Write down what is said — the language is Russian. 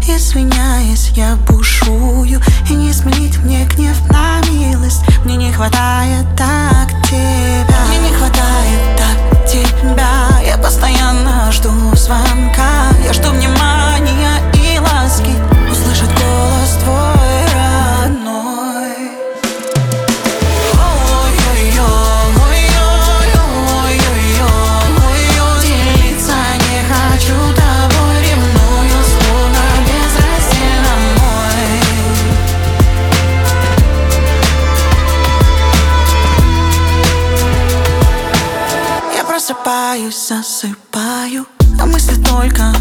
Извиняясь, я бушую, и не сменить мне гнев на милость. Мне не хватает так тебя, мне не хватает так тебя. Я постоянно жду звонка, я жду внимания и ласки, услышать голос твой родной. Делиться не хочу тобой, ревную, словно безраздельно мой. Я просыпаюсь, засыпаю, а мысли только